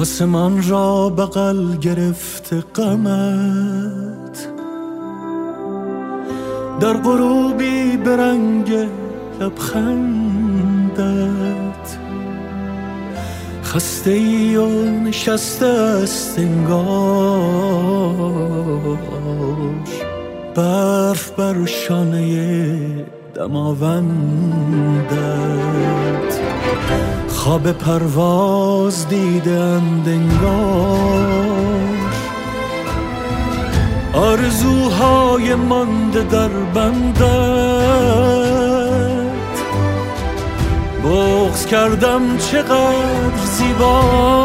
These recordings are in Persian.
آسمان را بغل گرفته غمت، در غروبی به رنگ لبخندت، خسته ای و نشسته است انگار برف بر شانه دماوندت. خواب پرواز دیدند انگار آرزوهای مانده در بندت. بغض کردم چقدر زیبا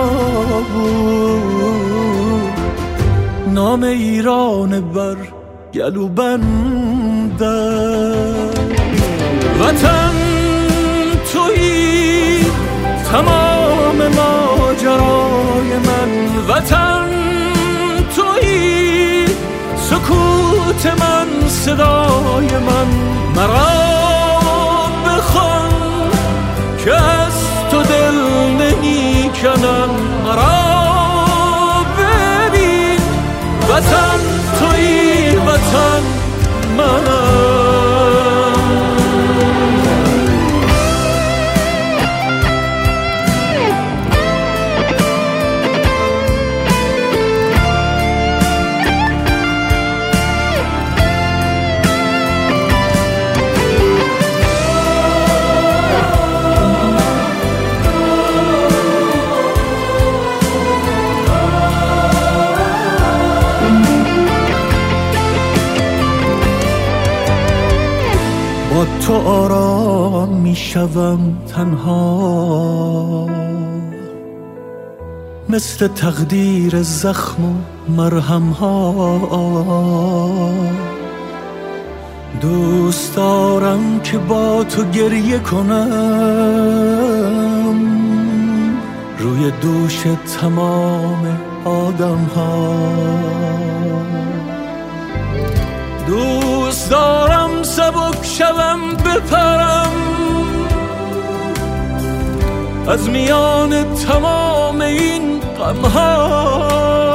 بود نام ایران بر گلوبندت. وطن تویی تمام ماجرای من، وطن تویی سکوت من صدای من. مرا بخوان که از تو دل نمی کنم، مرا ببین وطن تویی وطن منم. با تو آرام می شوم تنها، مثل تقدیر زخم و مرهم ها. دوست دارم که با تو گریه کنم روی دوش تمام آدم ها. دوست دارم سبک شوم بپرم از میان تمام این غمها.